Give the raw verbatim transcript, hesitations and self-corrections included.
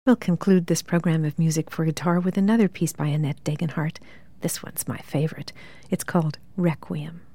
We'll conclude this program of music for guitar with another piece by Annette Degenhardt. This one's my favorite. It's called Requiem.